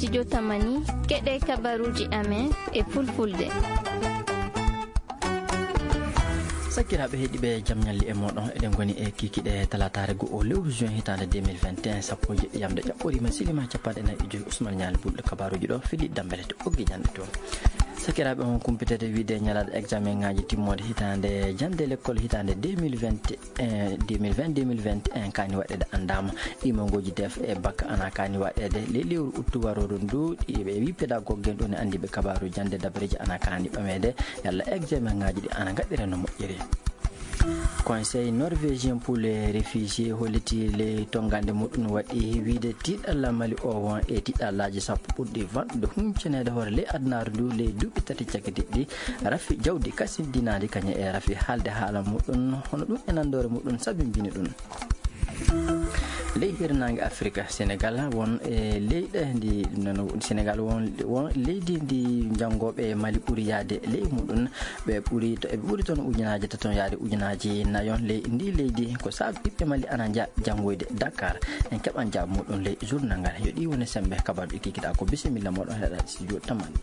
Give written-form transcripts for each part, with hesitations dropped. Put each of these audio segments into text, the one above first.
studio Tamani keɗe kabaruji amen e fulfulde. Sakiraɓe heeɗiɓe jam ñalli e moɗon eɗen goni e kikiɗe talatare go lewru juin hitande 2021 sappo yamde ƴaɓɓorima silima capanɗe nayyi e joyi Ousmane Ñali ɓulɗo kabaruji ɗo fili dambele to ɓoggi ñande to. Sakiraɓe on kumpitede wiide ñalade examen ngaji timmode hitande jande l'école hitande 2020-2021 kani waɗede andama ɗimongoji def e bakka ana kani waɗede le lewru uttu waroɗo ndu ɓe wi pédagogue en ɗo ne andi ɓe kabaru jande dabreji ana kani ɓamede yalla examen ngaji ɗi ana gaɗire no moƴƴiri. Conseil norvégien pour les réfugiés holliti le tongande muɗum waɗi wiide tiɗalla mali o won e tiɗallaji sappo ɓurɗi vanɗude humcanede hoore ley adnaru ndu ley duuɓi tati cakkidiɗɗi rafi jawdi kasindinadi kañe e rafi haalde haala muɗum hono ɗum e nandore muɗum sabimbini ɗum. Ley hirnangue Afrique Sénégal won e leyɗe ndi Sénégal won leydi ndi jangoɓe Mali ɓuuri yaade ley muɗum ɓe ɓuuri toon ujunaji taton yaade ujunaji nayon ley ndi leydi ko saabi ɓiɓɓe Mali ana jangoyde Dakar en keɓan jaabu muɗum ley journal ngal yo ɗi woni sembe kabaruɗi kikiɗa ko bisimilla moɗon heɗa studio Tamani.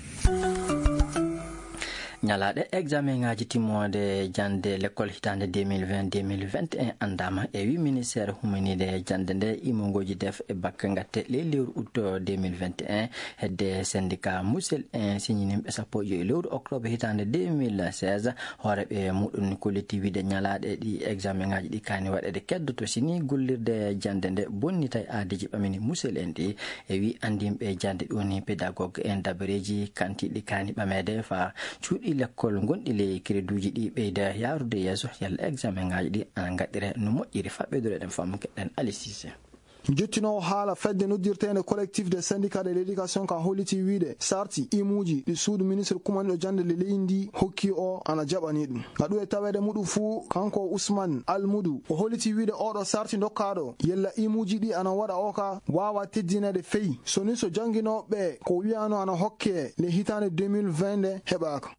ñalaɗe examen ngaji timmode jande l'école hitande 2020-2021 andama e wi ministére humanide jande nde imongoji def e bakka gatte ley lewru août 2021 hedde syndicat musel en signiniɓe sappo e lewru octobre hitande 2016 hooreɓe muɗum kolliti wiide ñalaɗe ɗi examen ngaji ɗi kani waɗede keddoto sini gollirde jande nde bonnitay aadeji ɓamini musel en ɗi e wi andimɓe jande ɗoni pédagogue en dabareji kantiɗi kani ɓamede fa cuuɗi l'école gonɗi ley créduji ɗi ɓeyda yarude yeeso yalla examen ngaji ɗi ana gaɗire no moƴƴiri faɓɓedureɗen fammu keɗɗen Ali Cissé. Jottino haala fedde noddirtende collectif des syndicats de l'éducation ka holliti wiide sarti imuji ɗi suudu ministre kumaniɗo jande le leydi hokki o ana jaɓani ɗum gaɗu e tawede muɗum fuu kanko Ousmane Almoudou o holliti wiide oɗo sarti dokkaɗo yella imuji ɗi ana waɗa o ka wawa teddinede feyi soni so jangguinoɓe ko wiyano ana hokke le hitande 2020 nde heɓaka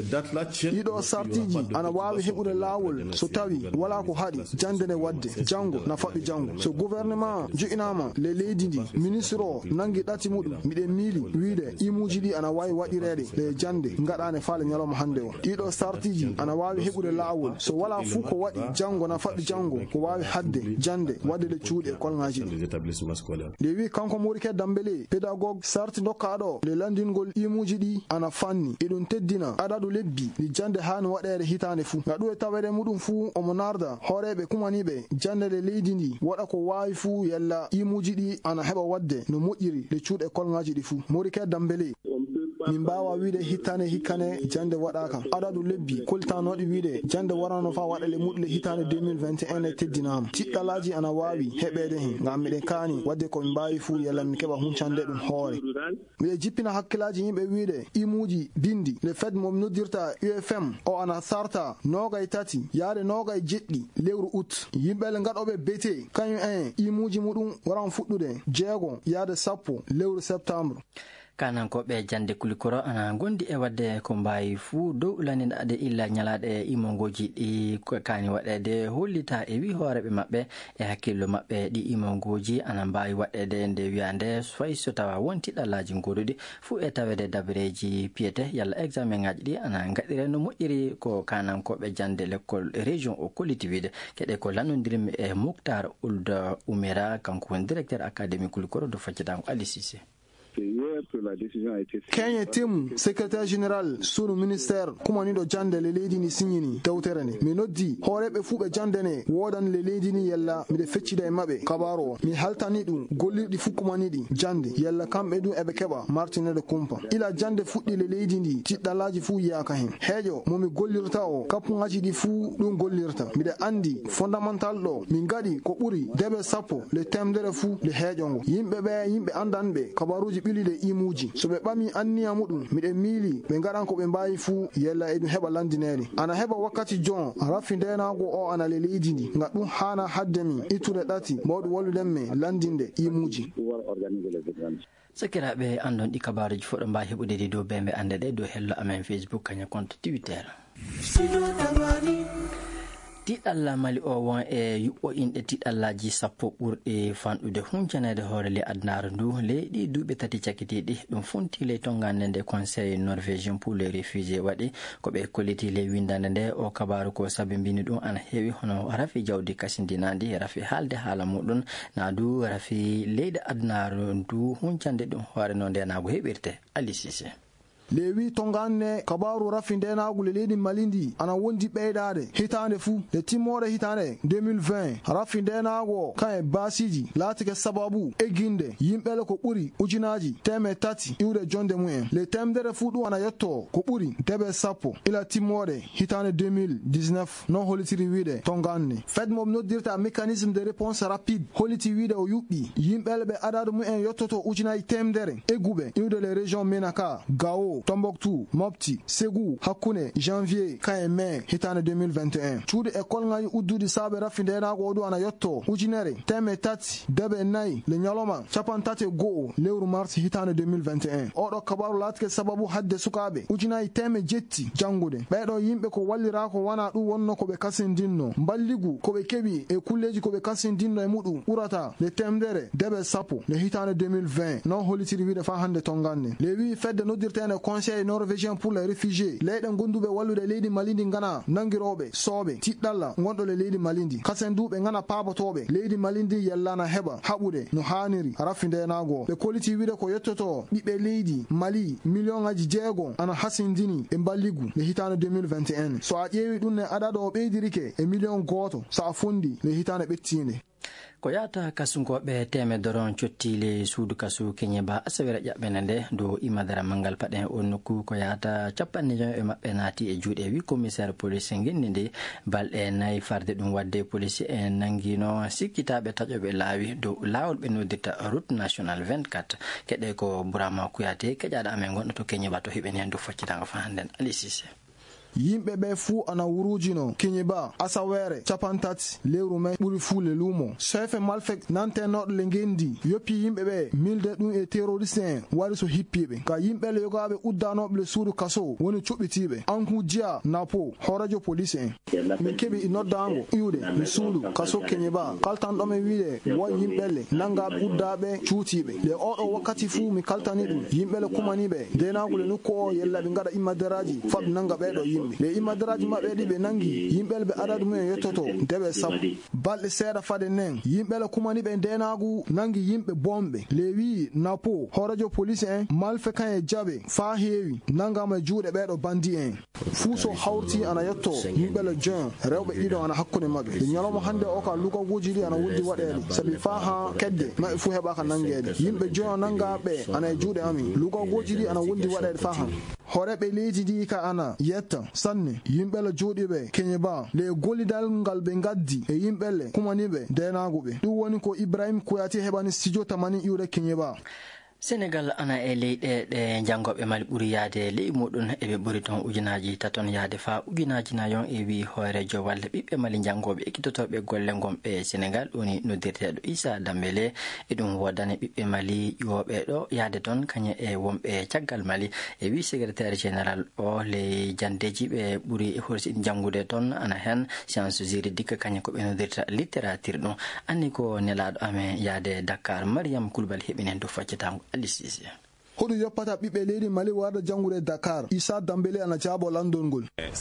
ɗiɗo sartiji ana wawi heɓude lawol so tawi wala ko haaɗi jande nde wadde janggo na faɓɓi janggo so gouvernement joƴinama le leydi ndi ministre o nangi ɗati muɗum miɗen miili wiide imuji ɗi ana wawi waɗirede le jande gaɗane faale ñalawma hande o ɗiɗo sartiji ana wawi heɓude lawol so wala fuu ko waɗi janggo na faɗɗi janggo ko wawi hadde jande wadde le cuuɗi école ngaji ɗi nde wi kanko Morike Dambélé pédagogue sarti dokkaɗo le landingol imuji ɗi ana fanni e ɗum teddina adadu lebbi ɗi jande hani waɗede hitande fuu gaɗu e tawede muɗum fuu omo narda hooreɓe kumaniɓe jande le leydi ndi waɗa ko wawi fuu yalla imuji ɗi ana heɓa wadde no moƴƴiri le cuuɗe école ngaji ɗi fuu Morike Dambélé min mbawa wiide hittane hikkane jande waɗaka adadu lebbi koltanoɗi wiide jande warano fa waɗale muɗle hitande 2021 e teddinama tiɗɗalaji ana wawi heɓede hen ngam miɗen kaani wadde komin mbawi fuu yalla min keɓa huncande ɗum hoore miɗe jippina hakkillaji yimɓe wiide imuji bindi le fed mo noddirta UFM o ana sarta 23 yaade 27 lewru août yimɓele gaɗoɓe bete kañum en imuji muɗum waran fuɗɗude 6 yaade 10 lewru septembre kanankoɓe jande kulikoro ana gondi e wadde ko mbawi fuu dow laniɗade illa ñalaɗe imongoji ɗi kani waɗede hollita e wi hooreɓe mabɓe e hakkillo mabɓe ɗi imongoji ana mbawi waɗede nde wiyande fay so tawa won tiɗallaji goduɗi fuu e tawede dabareji piyete yalla examen ngaji ɗi ana gaɗire no moƴƴiri ko kanankoɓe jande l'école région o collectivité keɗe ko lannodirmi e Mouktar Ould Oumera kanko woni directeur académique kulikoro do faccitango Ali Cissé. Kenya temu secrétaire général sunu ministère kumaniɗo jande le leydi ni signini tewtere nde mi noddi hooreɓe fuuɓe jande ne wodan le leydi ni yalla miɗe feccida e maɓɓe kabaru o mi haltani ɗum gollirɗi fuu kumaniɗi jande yalla kamɓe ɗum eɓe keɓa martinede kumpa ila jande fuɗɗi le leydi ndi tiɗɗalaji fuu yiyaka hen heeƴo momi gollirta o kappuŋaji ɗi fuu ɗum gollirta miɗe andi fondamental ɗo min gaɗi ko ɓuri deɓe 10 le temdere fuu le heeƴo ngo yimɓe andanɓe kabaruji ɓilide imuji so ɓe ɓami anniya muɗum miɗen miili ɓe gaɗan ko ɓe mbawi fuu yella e ɗum heɓa landinede ana heɓa wakkati jon rafi ndenago o ana le leydi ndi ngam ɗum hana hadde min ittude ɗati mawɗum walluden me landinde imuji sakiraɓe andon ɗi kabaruji foɗo mbawi heɓude ɗi dow bembe ande ɗe dow hello amen Facebook kaña compte Twitter. Ti tiɗalla mali o won e yuɓɓo inɗe tiɗallaji sappo ɓurɗe fanɗude huncanede hoore le adnaaru ndu leyɗi duuɓi tati cakitiɗi ɗum funti ley tongande nde conseil norvégien pour les réfugiés waɗi ko ɓe kolliti ley windande nde o kabaru ko sabi mbini ɗum ana heewi hono rafi jawdi kasindinadi rafi haalde haala muɗum na du rafi leydi adnaaru ndu huncande ɗum hoore no ndenago heɓirte Ali Cissé. lewi tonganne kabaru rafi ndenagu le leydi malindi ana wondi ɓeydade hitande fuu le timmore hitande 2020 rafi ndenago kan e basiji laatike sababu egginde yimɓele ko ɓuri ujinaji teme tati iwde jonde mu'en le temdere fuu ɗum ana yetto ko ɓuri debe sappo ila timmore hitande 2019 non holitiri wiide tonganne fed mom noddirta mécanisme de réponse rapide holiti wiide o yuɓɓi yimɓele ɓe adadu mu'en yettoto ujinaji temdere egguɓe iwde les régions menaka Gao Tombouctou, Mopti, Ségou, Hakune, janvier, kan mai, hitane 2021. Cuuɗi école ngaji udduɗi saaɓe rafi ndenago oɗo ana yetto ujunere teme tati debe nayi le ñaloma capan tati go'o lewru mars hitane 2021. Oɗo kabaru latike sababu hadde sukaɓe ujunayi teme jetti jangude ɓeɗo yimɓe ko wallira ko wana ɗum wonno koɓe kasindinno balligu koɓe keɓi e kulleji koɓe kasindinno e muɗum ɓurata le temdere debe sappo le hitane 2020 non holitiri wiide fa hande tonganne le wi fedde noddirtene conseil norvégien pour les réfugiés leyɗe gonduɓe wallude leydi malindi ngana nangiroɓe sooɓe tiɗɗalla gonɗo le leydi malindi kasenduɓe ngana paabotoɓe leydi malindi yellana heɓa haɓude no haniri rafi ndenago ɓe koliti wiide ko yettoto ɓiɓɓe leydi mali million ngaji 6 ana hasindini e balligu le hitande 2021 so a ƴeewi ɗum ne adado o ɓeydirike e million goto so a fondi le hitande ɓettinde ko yata kasungoɓe temedoron cottile suudu kasu keñeba asawere ƴaɓɓene nde dow imadara mangal paɗen on nokku ko yata capanɗe jon e maɓɓe naati e juuɗe wi commissaire police genni nde balɗe nayyi farde ɗum wadde police en nanguino sikkitaɓe taƴoɓe laawi dow laawol ɓe noddirta route national 24 keɗe ko Bourama Kouyaté keƴaɗo amen gonɗo to keñeba to hiɓen hen dow foccitaga fa hannden Ali Cissé. yimɓe ɓe fuu ana wurujino kiñiba asawere capantati lewru mai ɓuri fuu le lumo chefe malfek nantenoɗo le gendi yoppi yimɓe ɓe milde ɗum e terroriste en wari so hippiɓe ka yimɓele yogaɓe uddanoɓe le suudu kaso woni cuɓɓitiɓe anku jiya napo horadio police en min keeɓi noddango iwde mi suudu kaso keñiba kaltanɗomi wiide won yimɓelle nangaɓe uddaɓe cuutiɓe le oɗo wakkati fuu mi kaltani ɗum yimɓele kumaniɓe ndenago le nokku o yellaɓe gaɗa immaderaji faɓe nanga ɓeɗo yimɓe le imadaraji maɓɓe ɗi ɓe nangi yimɓele ɓe adadu mumen yettoto deɓe sappo balɗe seeɗa fade nen yimɓele kumaniɓe ndenagu nangi yimɓe bomɓe le wi napo horadio police en malfe kan e jaɓe fa heewi nangama e juuɗe ɓeɗo bandi en fuu so hawti ana yetto yimɓele jon rewɓe ɗiɗo ana hakkude maɓɓe le ñalawma hande o ka lugaguji ɗi ana wuldi waɗede saabi fa ha kedde maɓɓe fuu heɓaka nanguede yimɓe jon nangaɓe ana e juuɗe amin lugaguji ɗi ana wuldi waɗede fa han horeɓe leydi ndi ka ana yetta sanne yimɓele jooɗiɓe keñeba le gollidal ngal ɓe gaddi e yimɓele kumaniɓe ndenaguɓe ɗum woni ko Ibrahim Kouyaté heɓani studio tamani iwre keñeba. Sénégal ana e leyɗe ɗe jangoɓe mali ɓuuri yaade ley muɗum eɓe ɓuuri toon ujunaji taton yaade fa ujunaji nayon e wi hoorejo walla ɓiɓɓe mali jangoɓe ekkitotoɓe golle gonɓe Sénégal ɗoni noddirteɗo Issa Dambélé e ɗum wodane ɓiɓɓe mali ƴiwoɓe ɗo yaade toon kañe e wonɓe caggal mali e wi secrétaire général o le jandeji ɓe ɓuuri horsiɗi jangude toon ana hen science juridique kañe ko ɓe noddirta littérature ɗum anni ko nelaɗo amen yaade Dakar Mariam Koulibaly heɓinen dow faccatango Ali Cissé. hoɗum yoppata ɓiɓɓe leydi mali warda jangude Dakar Issa Dambélé ana jaabo landolngol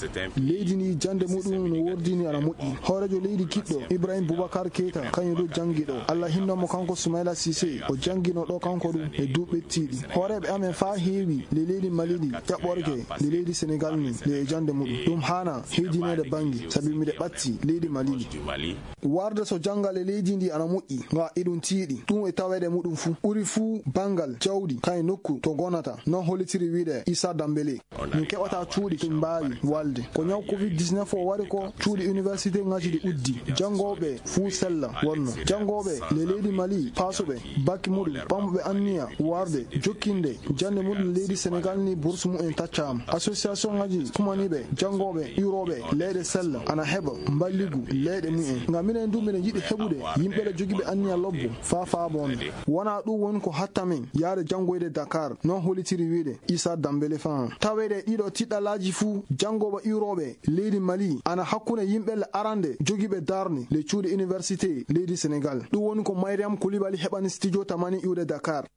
leydi ni jande muɗum no wordini ana moƴƴi hoorejo leydi kiɗɗo Ibrahim Boubacar Keita kañum ɗo jangi ɗo Allah hinnamo kanko Soumaïla Cissé o jangino ɗo kanko ɗum e duuɓi ɓettiɗi hooreɓe amen fa heewi le leydi mali ɗi ƴaɓɓorke le leydi Sénégal ni le jande muɗum ɗum hana heedinede banggue saabi miɗe ɓatti leydi mali ɗi warda so jangal e leydi ndi ana moƴƴi ga iɗum tiiɗi ɗum e taweɗe muɗum fuu ɓuri fuu bangal jawdi kañum nokku to gonata non holitiri wiide Issa Dambélé min keɓata cuuɗi kin mbawi walde ko ñaw covid-19 o wari ko cuuɗi université ngaji ɗi uddi jangoɓe fuu sella wonno jangoɓe le leydi mali pasuɓe bakki muɗum pamɓe anniya warde jokkinde jande muɗum leydi Sénégal ni bourse mumen taccama association ngaji kumaniɓe jangoɓe iwroɓe leyɗe sella ana heɓa balligu leyɗe mumen ngam minen du minen yiɗi heɓude yimɓeɗe joguiɓe anniya lobbo fa bonde wona ɗum woni ko hatta min yaade jangoyde Dakar Dakar non holitiri wiide Issa Dambele fan tawede ɗiɗo tiɗɗalaji fu jangoɓe Europe leydi Mali ana hakkunde yimɓe arande jogiɓe darni le cuuɗi université leydi Sénégal ɗum woni ko Mariam Koulibaly heɓani studio tamani iwde Dakar.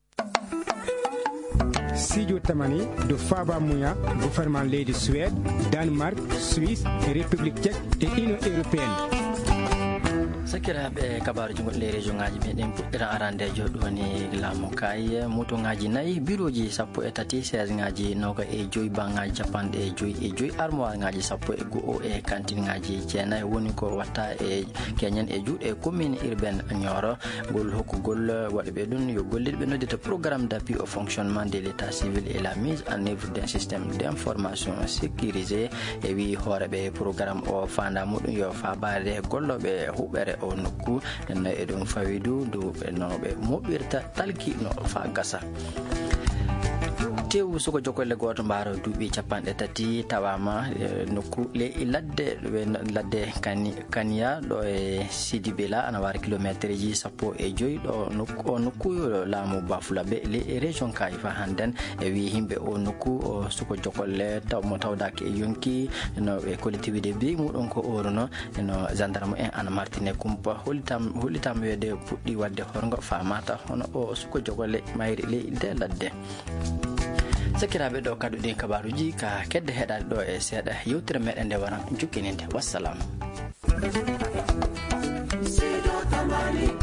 Studio tamani do Faba Mouya gouvernement leydi Suède, Danemark, Suisse, République tchèque et Union européenne. sakiraɓe kabaruji goɗɗe région ngaji meɗen puɗɗira arandejo ɗoni laamu kay motoŋaji nayyi bureauji 13 16 ngaji noga e joyi bangaji capanɗe e joyi armoire ngaji 12 e cantine ngaji jeenayi woni ko watta e keñen e juuɗe commune urbaine Nioro ngol hokkugol waɗaɓe ɗum yo golliɗɓe noddita programme d'appui au fonctionnement de l'état civil et la mise en œuvre d'un système d'information sécurisé e wi hooreɓe programme o fanda muɗum yo fabade golloɓe huɓere o nokku nenno e ɗum fawidu ndu no ɓe moɓɓirta talki no fa gasa tew suko jokolle goto mbaro duuɓi 30 tawama nokku ladde kaniya ɗo e Sidi Bela ana wara kilométre ji 15 ɗo nokku laamu Bafulaɓe le région kayi fa handen e wi himɓe o nokku o suko jokolle mo tawdaki e yonki no ɓe collectivité bi muɗum ko oruno no gendarme en ana martine kumpa hollitama wiyede puɗɗi wadde horgo famata hono o suko jokolle mayri leydi ladde. sakiraɓe ɗo kaɗuɗi kabaruji ka kedde heɗade ɗo e seeɗa yewtere meɗen nde wara jukkininde wassalamu.